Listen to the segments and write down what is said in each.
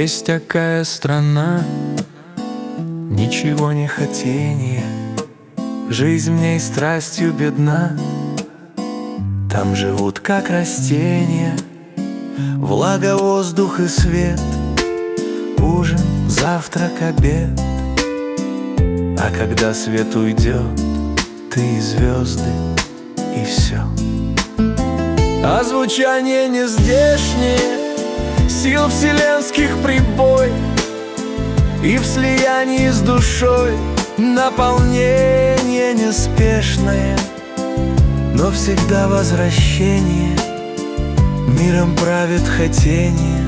Есть такая страна, ничего не хотение, жизнь в ней страстью бедна. Там живут как растения, влага, воздух и свет, ужин, завтрак, обед. А когда свет уйдет, ты и звезды, и все. А звучание не здешнее, сил вселенских прибой, и в слиянии с душой наполнение неспешное, но всегда возвращение, миром правит хотение.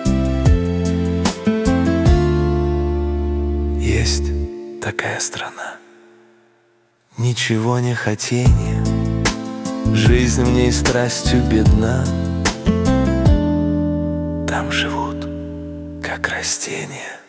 Есть такая страна, ничего не хотение, жизнь в ней страстью бедна. Там живут как растения.